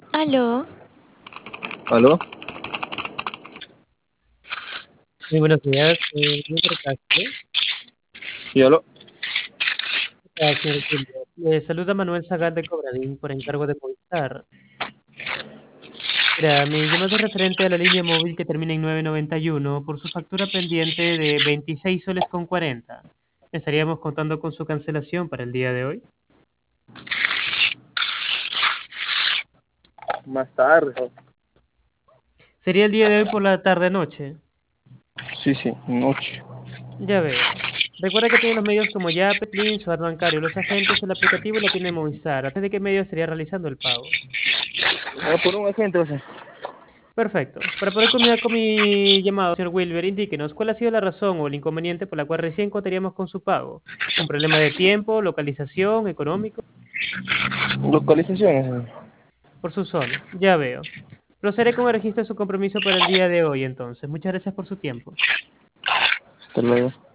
Aló, ¿Aló? Muy buenos días, señor Castro. Sí, aló. Señor Wilber. Le saluda Manuel Zagal de Cobradín por encargo de Movistar. Mira, mi llamado es referente a la línea móvil que termina en 991 por su factura pendiente de 26 soles con 40. Estaríamos contando con su cancelación para el día de hoy. Más tarde. Sería el día de hoy por la tarde-noche. Sí, sí, noche. Ya veo. Recuerda que tiene los medios como Yape, Plin, su bancario, los agentes, el aplicativo y la tienda de Movistar. ¿A través de qué medio estaría realizando el pago? Por un agente, o sea. Perfecto. Para poder culminar con mi llamado, señor Wilber, indíquenos cuál ha sido la razón o el inconveniente por la cual recién contaríamos con su pago. ¿Un problema de tiempo, localización, económico? Localizaciones. Por su zona. Ya veo. Procederé con el registro de su compromiso para el día de hoy, entonces. Muchas gracias por su tiempo. Hasta luego.